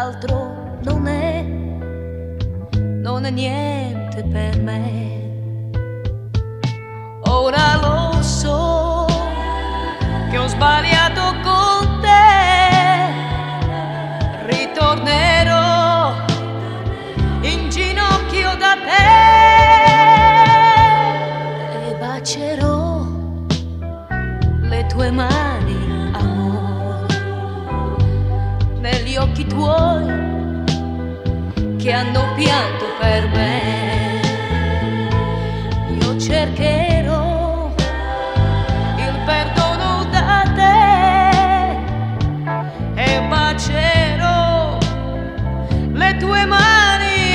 l'altro non è niente per me. Ora lo so che ho sbagliato con te, ritornerò in ginocchio da te e bacerò le tue mani, amore, negli occhi tuoi che hanno pianto per me. Io cercherò il perdono da te e bacerò le tue mani,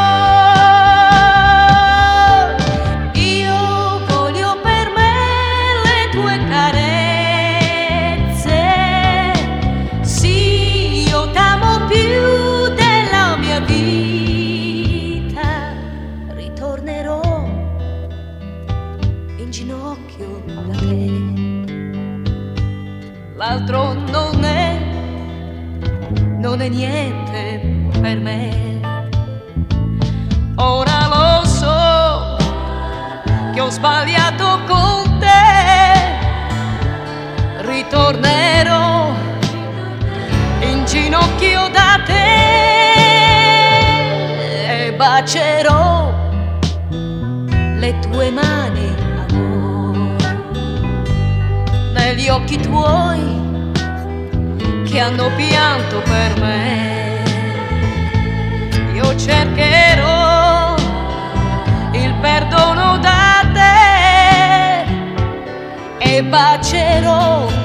amore. Io voglio per me le tue carezze, sì, io t'amo più della mia vita. Ritornerò in ginocchio da te. L'altro non è niente per me. Ora lo so che ho sbagliato con te, ritornerò in ginocchio da te e bacerò le tue mani, amore, negli occhi tuoi che hanno pianto per me. Io cercherò il perdono da te e bacerò